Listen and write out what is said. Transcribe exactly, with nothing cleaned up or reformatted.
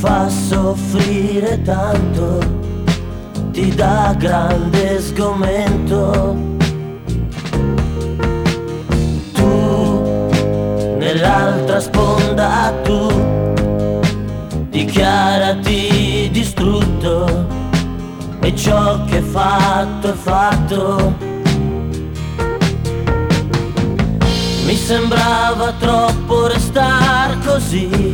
fa soffrire tanto, ti dà grande sgomento. Tu, nell'altra sponda tu, dichiarati distrutto, e ciò che è fatto è fatto. Mi sembrava troppo restar così,